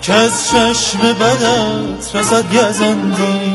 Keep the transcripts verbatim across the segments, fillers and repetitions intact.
که از چشم بدت رسد گزندی.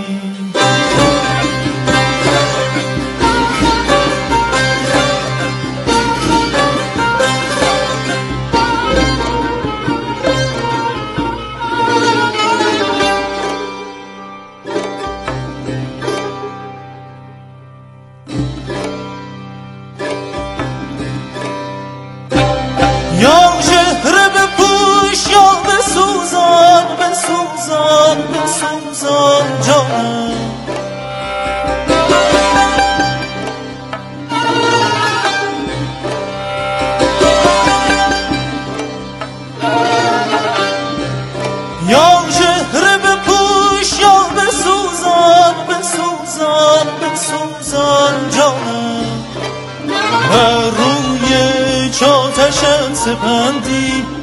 سپندی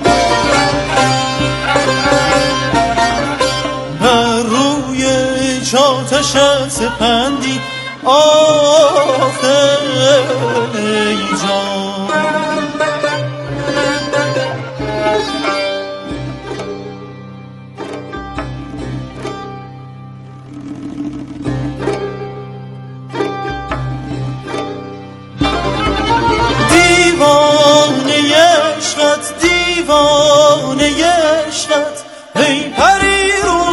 بر روی چاتشت سپندی آخه ای جان. دیوانه عشقت ای پری رو،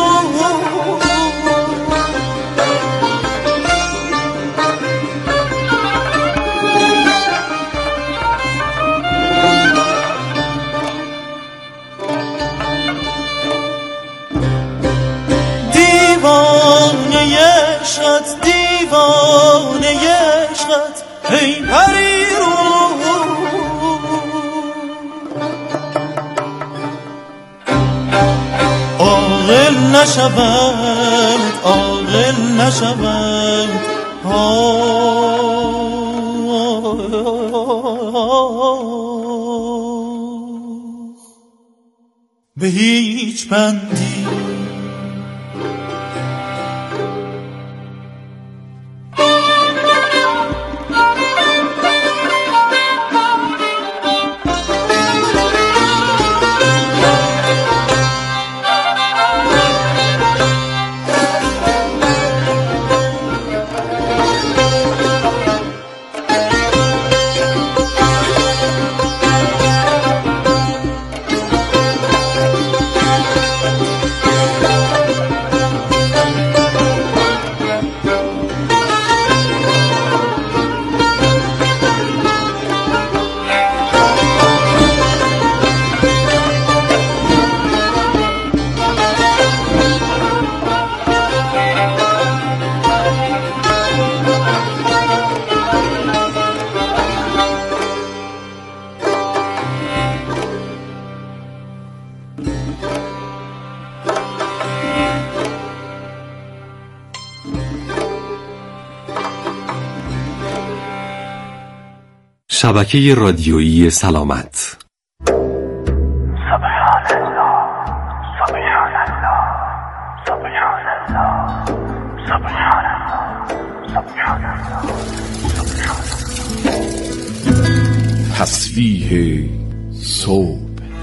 دیوانه عشقت دیوانه عشقت ای پری رو. عاقل نشود عاقل نشود به هیچ بندی. شبکه رادیویی سلامت. سبحان الله سبحان الله سبحان الله سبحان الله سبحان الله. تسبیح صبح.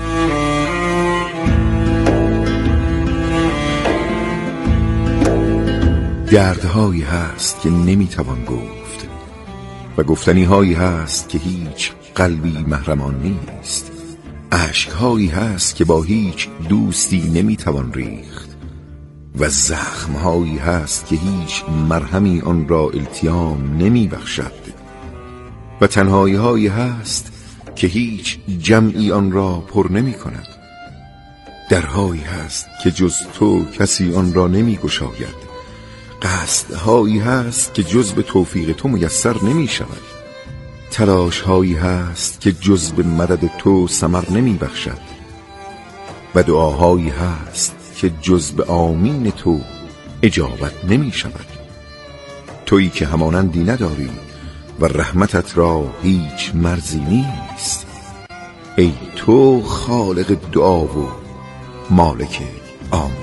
دردهایی هست که نمیتوان گفت و گفتنی هایی هست که هیچ قلبی محرمان نیست. اشک هایی هست که با هیچ دوستی نمیتوان ریخت و زخم هایی هست که هیچ مرهمی آن را التیام نمی بخشد و تنهایی هایی هست که هیچ جمعی آن را پر نمی کند. درهایی هست که جز تو کسی آن را نمی گشاید. قصدهایی هست که جز به توفیق تو میسر نمی شود. تلاشهایی هست که جز به مدد تو ثمر نمی بخشد و دعاهایی هست که جز به آمین تو اجابت نمی شود. تویی که همانندی نداری و رحمتت را هیچ مرزی نیست. ای تو خالق دعا و مالک آمین.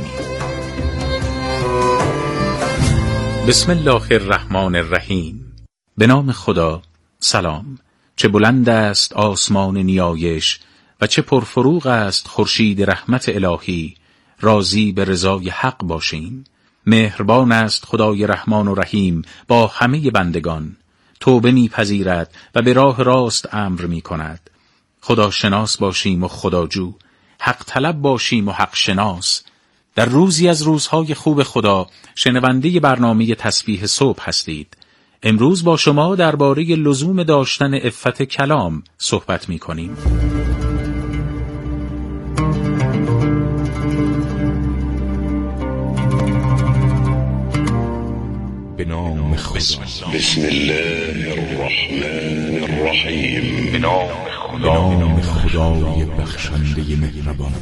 بسم الله الرحمن الرحیم. به نام خدا. سلام. چه بلند است آسمان نیایش و چه پرفروغ است خورشید رحمت الهی راضی به رضای حق باشیم. مهربان است خدای رحمان و رحیم با همه بندگان، توبه می‌پذیرد و به راه راست امر می‌کند. خدا شناس باشیم و خداجو، حق طلب باشیم و حق شناس. در روزی از روزهای خوب خدا شنونده برنامه تسبیح صبح هستید. امروز با شما درباره لزوم داشتن عفت کلام صحبت می‌کنیم. به نام خدا. بسم الله الرحمن الرحیم. به نام خدا. خدای بخشنده مهربان.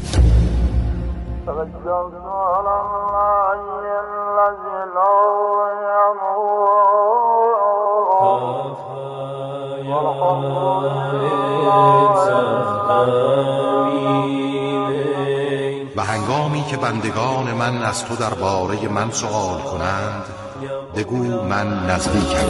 و هنگامی که بندگان من از تو درباره من سؤال کنند، بگو من نزدیکم.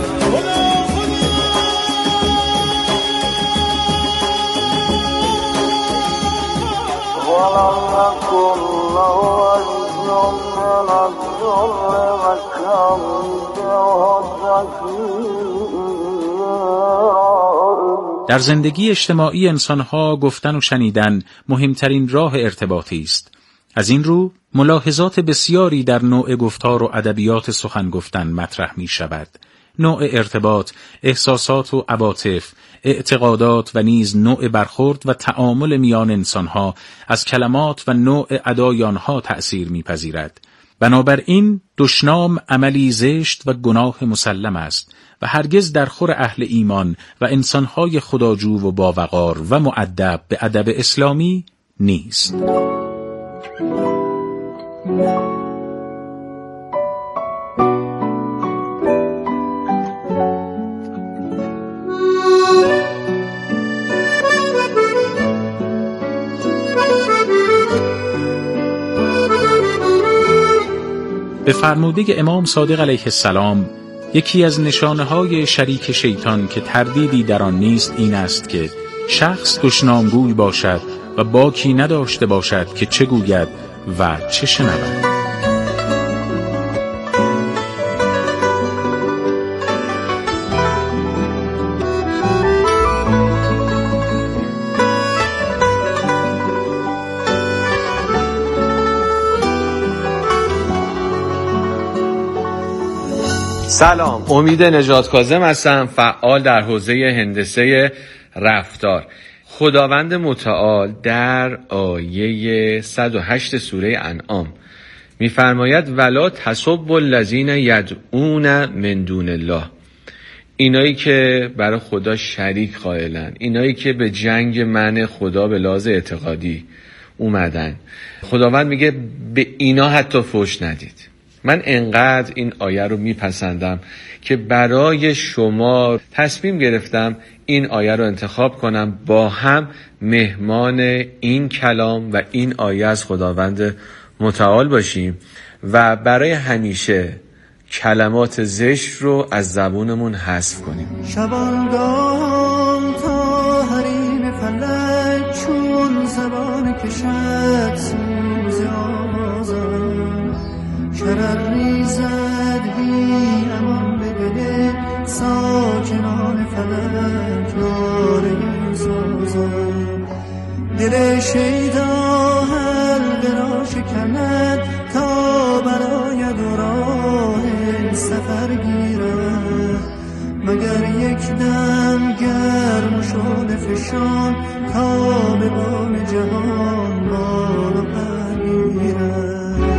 در زندگی اجتماعی انسانها گفتن و شنیدن مهمترین راه ارتباطی است. از این رو ملاحظات بسیاری در نوع گفتار و ادبیات سخن گفتن مطرح می شود. نوع ارتباط، احساسات و عواطف، اعتقادات و نیز نوع برخورد و تعامل میان انسانها از کلمات و نوع ادای آنها تأثیر می پذیرد. بنابراین دشنام عملی زشت و گناه مسلم است و هرگز در خور اهل ایمان و انسانهای خداجو و باوقار و مؤدب به ادب اسلامی نیست. به فرموده امام صادق علیه السلام یکی از نشانه‌های شریک شیطان که تردیدی در آن نیست این است که شخص دشنامگوی باشد و باکی نداشته باشد که چه گوید و چه شنود. سلام، امید نجات کاظم هستم، فعال در حوزه هندسه رفتار. خداوند متعال در آیه صد و هشت سوره انعام می‌فرماید ولا تسبوا الذین یدعون من دون الله. اینایی که برای خدا شریک قائلن، اینایی که به جنگ من خدا به لحاظ اعتقادی اومدن، خداوند میگه به اینا حتی فحش ندید. من انقدر این آیه رو میپسندم که برای شما تصمیم گرفتم این آیه رو انتخاب کنم، با هم مهمان این کلام و این آیه از خداوند متعال باشیم و برای همیشه کلمات زشت رو از زبونمون حذف کنیم. شبانگاه تا حریم فلک چون زبان کشد سوز آزاد، شرر ریزد بی امان به دل ساکنان فلک داره سازد. دل شیدا حلقه را شکند تا براید و راه سفر گیرد، مگر یک دم گرم و شعله فشان تا به بام جهان بالا پرگیرد.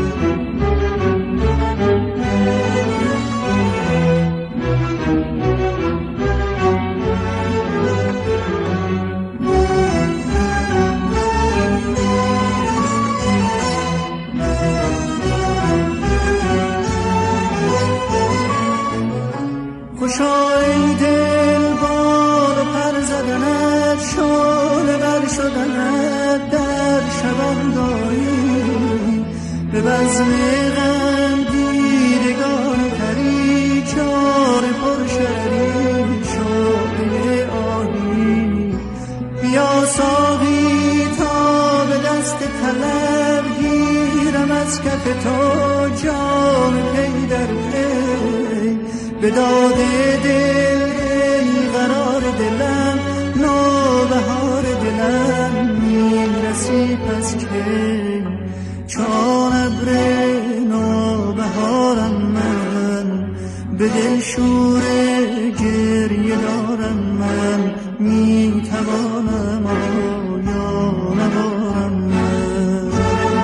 خوشای دل بال و پر زدنت، شعله بر شدنت در شباندایی، به بزم غم دیدگان پری چار پر شرری شعله آهی. بیا ساقی تا به دست طلب گیرم از کف تو جام پی در پی به داد دل قرار دلم نوبهار دلم میرسی پس که چون ابر نوبهارم من به دل شور گریه دارم من میتوانم آیا ندارم من.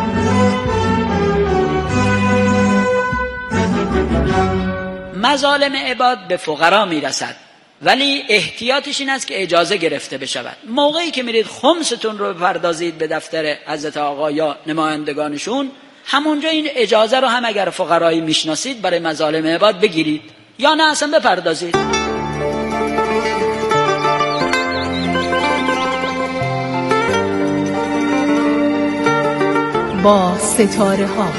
مظالم عباد به فقرا میرسد ولی احتیاطش این است که اجازه گرفته بشود. موقعی که میرید خمستون رو بپردازید به دفتر حضرت آقا یا نمایندگانشون، همونجا این اجازه رو هم اگر فقرایی میشناسید برای مظالم عباد بگیرید یا نه اصلا بپردازید. با ستاره ها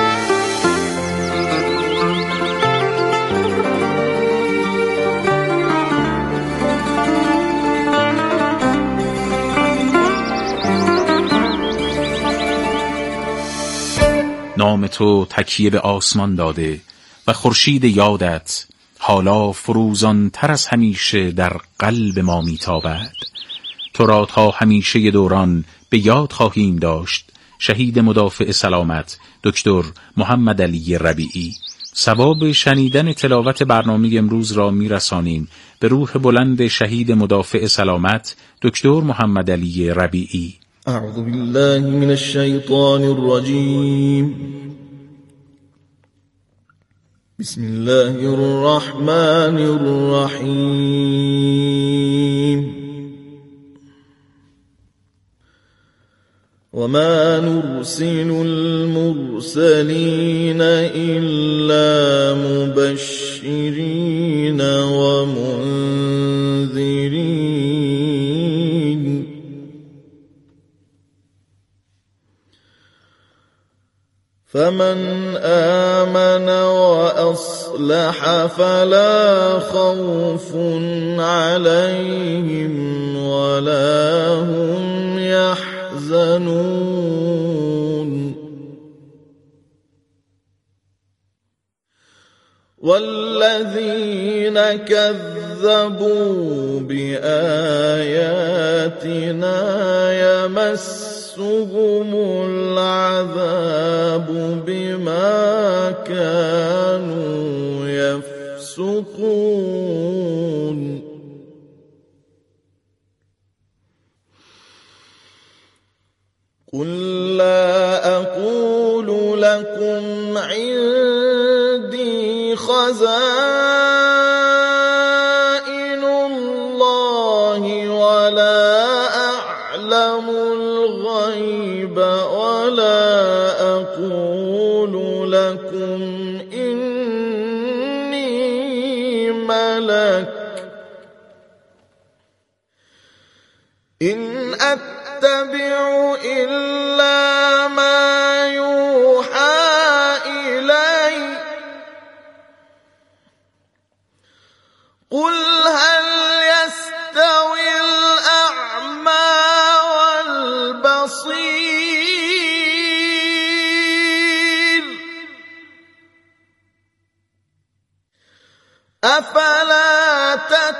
نام تو تکیه به آسمان داده و خورشید یادت حالا فروزان تر از همیشه در قلب ما میتابد. تو را تا همیشه دوران به یاد خواهیم داشت. شهید مدافع سلامت دکتر محمد علی ربیعی. ثواب شنیدن تلاوت برنامه امروز را میرسانیم به روح بلند شهید مدافع سلامت دکتر محمد علی ربیعی. اعوذ بالله من الشیطان الرجیم. بسم الله الرحمن الرحیم. وما نرسل المرسلين إلا مبشرين ومنذرين فمن آمن وأصلح فلا خوف عليهم ولا هم يحزنون والذين كذبوا بآياتنا يمسهم العذاب بما كانوا يفسقون قل لا أقول لكم عندي خزائن الله ولا أعلم الغيب ولا أقول لكم إني ملك إن أتبع إلا ما يوحى إلي قل هل يستوي الأعمى والبصير أفلا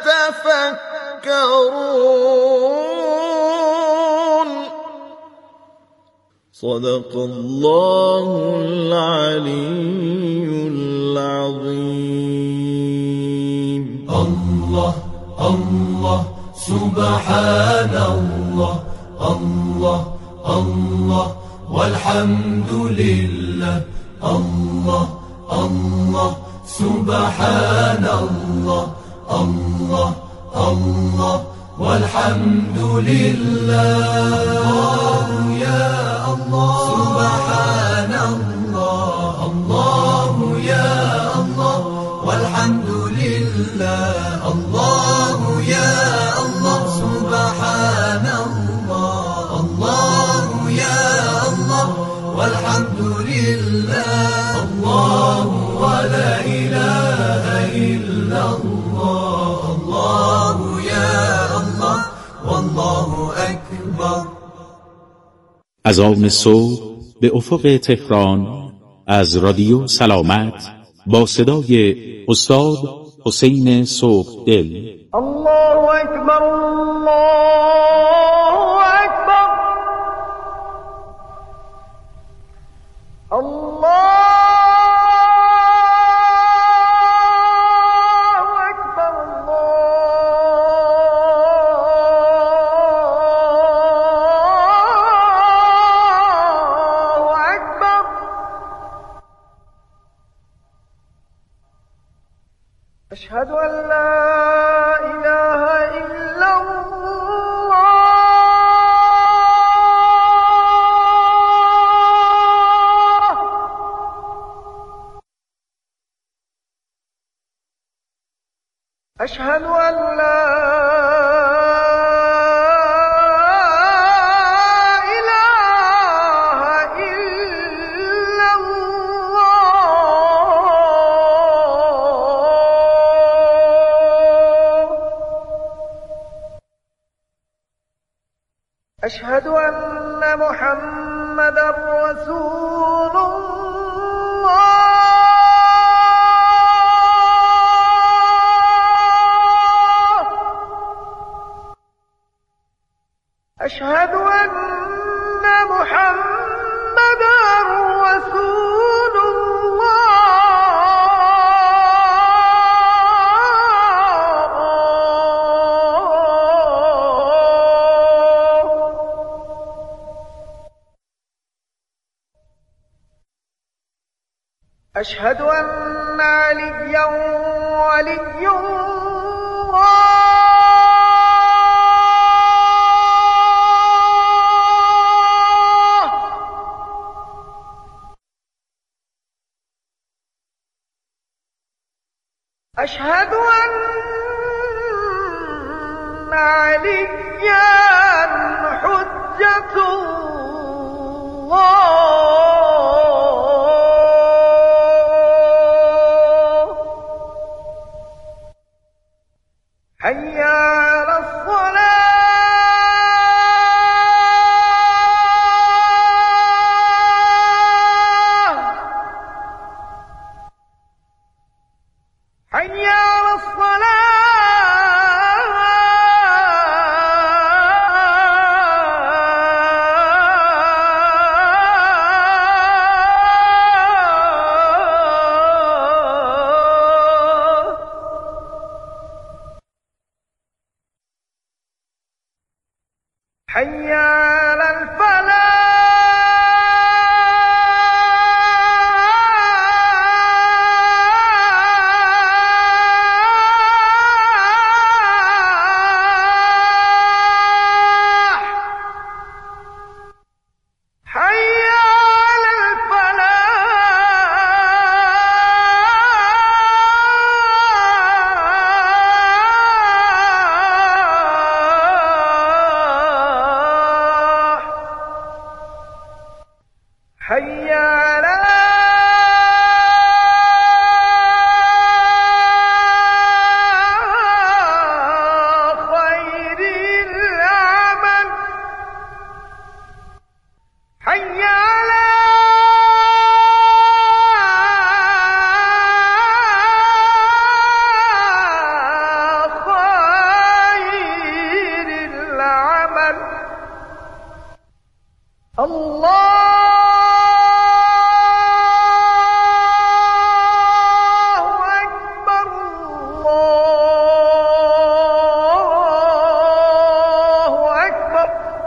تتفكرون صدق الله العلي العظيم. الله الله سبحان الله الله الله والحمد لله الله الله سبحان الله الله الله والحمد لله يا الله سبحان الله الله يا الله والحمد لله الله يا الله سبحان الله الله يا الله والحمد لله الله ولا إله إلا الله الله يا الله والله أكبر. از آن صبح به افق تهران از رادیو سلامت با صدای استاد حسین صبحدل. الله اکبر، الله اکبر، الله أشهد أن لا إله إلا الله أشهد أن لا أشهد أن محمدًا رسول الله أشهد أن محمدًا رسول أشهد أن عليا ولي الله أشهد أن عليا حجة الله حي على الصلاة حي على الصلاة حي على الفلاح حي على الفلاح حي على خير العمل حي على خير العمل الله أكبر، الله أكبر،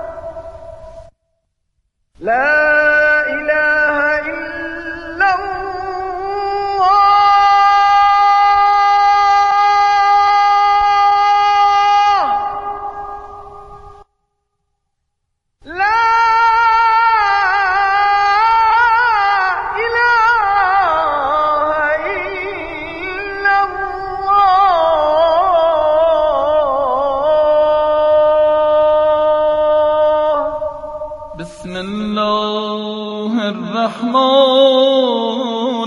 لا إله إلا الله. لا بسم الله الرحمن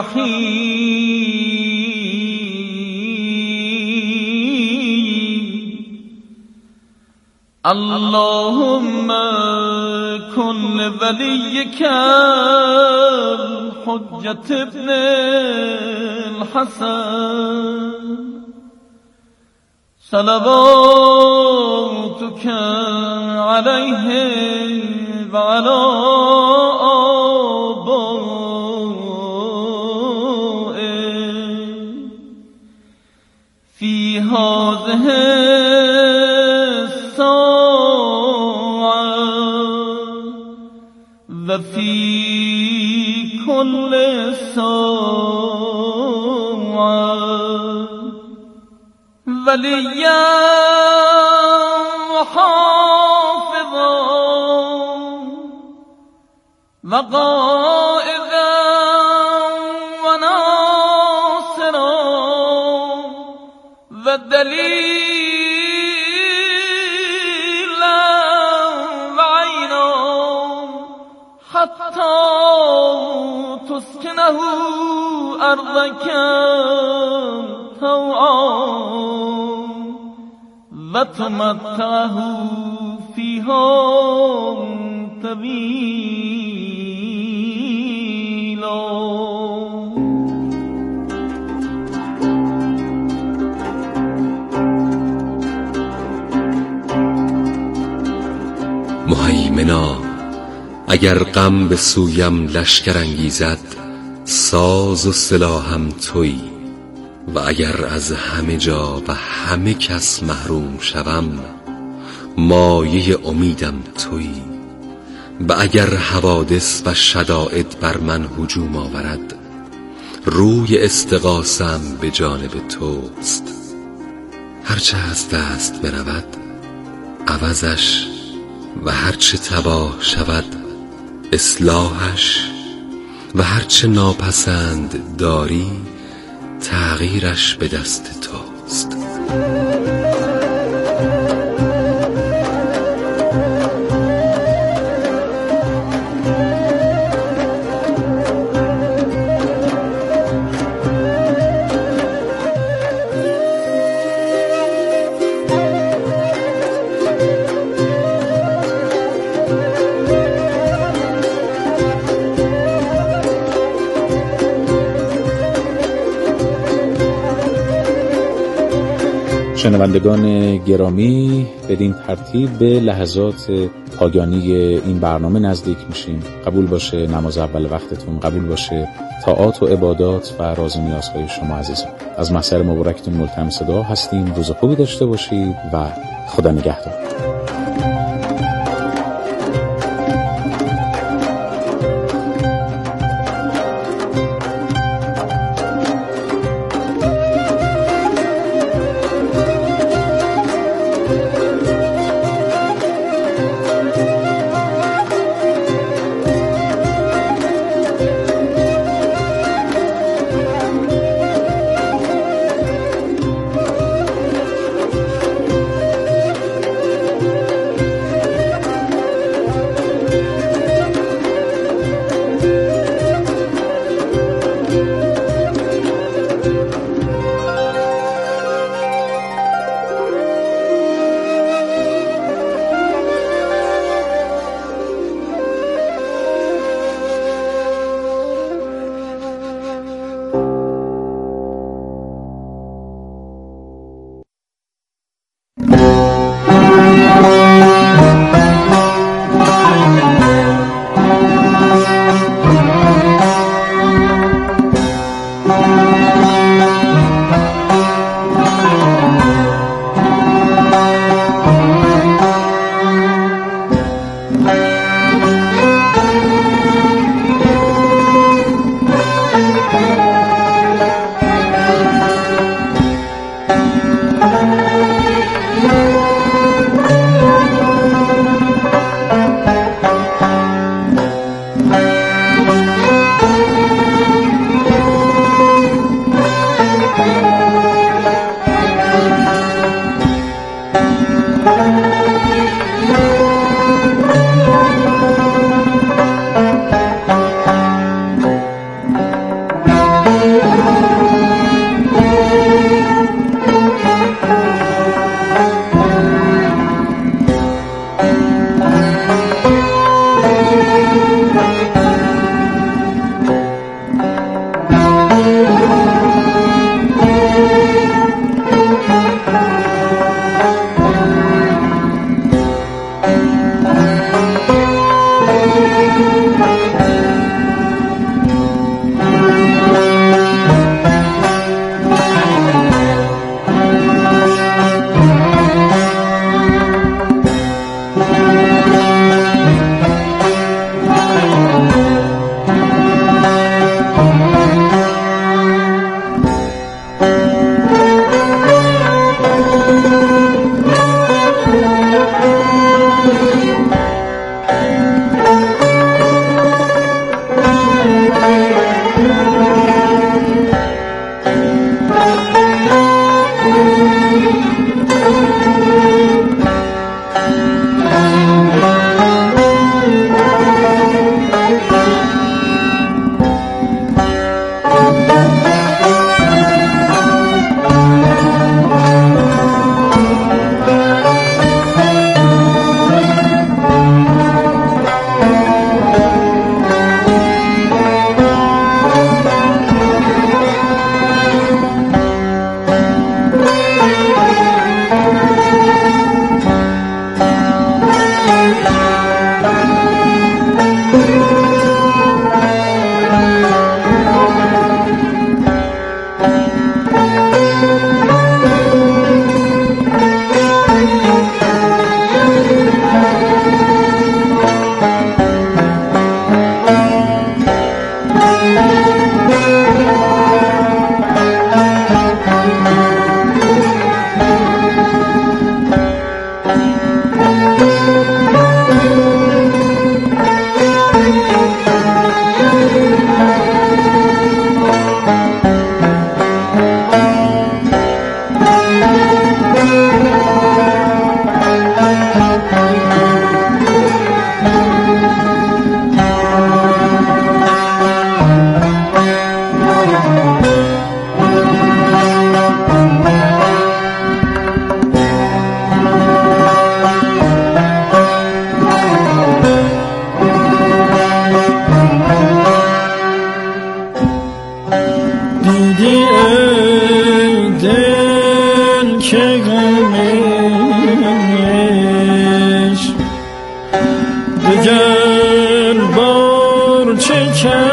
الرحيم اللهم كن لوليك الحجة حجت ابن الحسن صلواتك عليه وعلى آبائه في هذه الساعة وفي كل ساعة وليا وحافظا وقائدا وناصرا ودليلا وعينا حتى تسكنه أرضك طوعا وتمتعه فيها طويلا. مهیمنا اگر غم به سویم لشکر انگیزد ساز و سلاحم تویی و اگر از همه جا و همه کس محروم شوم مایه امیدم تویی و اگر حوادث و شدائد بر من هجوم آورد روی استغاثم به جانب توست. هرچه از دست برود عوضش و هرچه تباه شود اصلاحش و هرچه ناپسند داری تغییرش به دست توست. شنوندگان گرامی، بدین ترتیب به لحظات پایانی این برنامه نزدیک میشیم. قبول باشه نماز اول وقتتون، قبول باشه طاعات و عبادات و راز و نیازهای شما عزیزان. از محضر مبارکتون ملتمس دعا هستیم. روز خوبی داشته باشید و خدا نگهدار.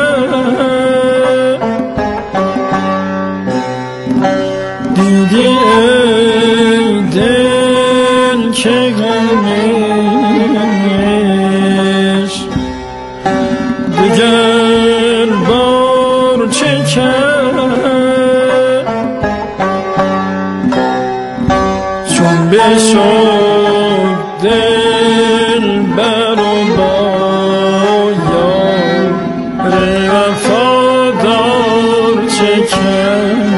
دیدی ای دل که غمش دگر بار چه کرد، چون بشد دل بر و با یار وفادار چه کرد.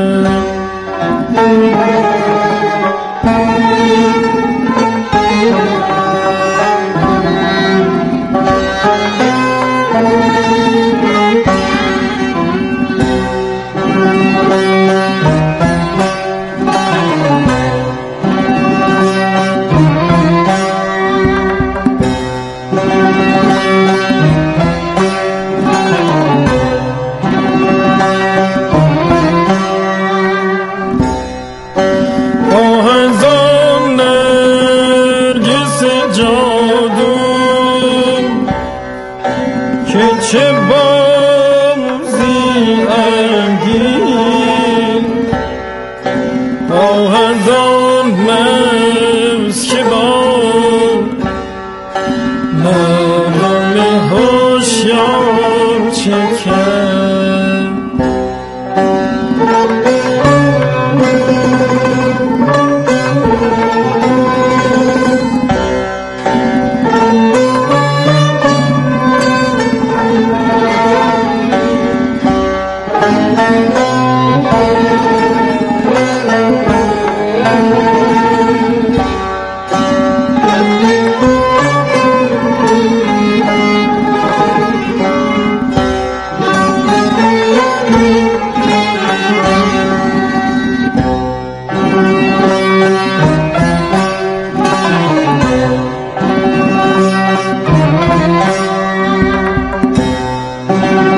چه بازی انگین آه از آن مغز که با مردم هوشیار چه کرد.